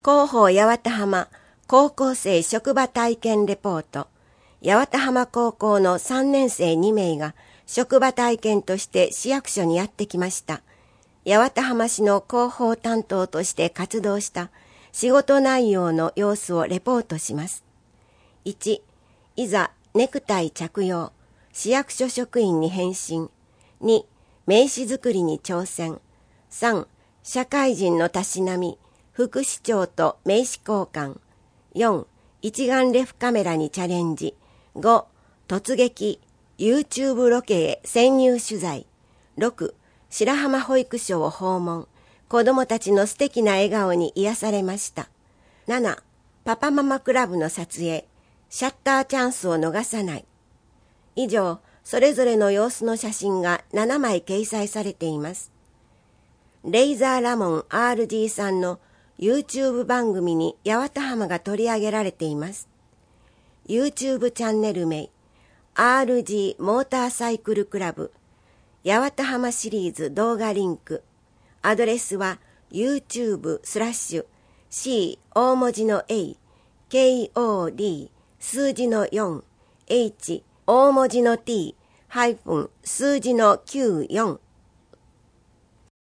広報八幡浜高校生職場体験レポート。八幡浜高校の3年生2名が職場体験として市役所にやってきました。八幡浜市の広報担当として活動した仕事内容の様子をレポートします。1、いざネクタイ着用、市役所職員に変身。2、名刺作りに挑戦。3、社会人のたしなみ、副市長と名刺交換。4、一眼レフカメラにチャレンジ。5、突撃、YouTube ロケへ潜入取材。6、白浜保育所を訪問。子供たちの素敵な笑顔に癒されました。7、パパママクラブの撮影。シャッターチャンスを逃さない。以上、それぞれの様子の写真が7枚掲載されています。レイザーラモン RG さんの YouTube 番組に八幡浜が取り上げられています。YouTube チャンネル名 RG モーターサイクルクラブ八幡浜シリーズ動画リンク。アドレスは YouTube/C 大文字の A KOD 数字の4 H 大文字の T ハイフン数字の94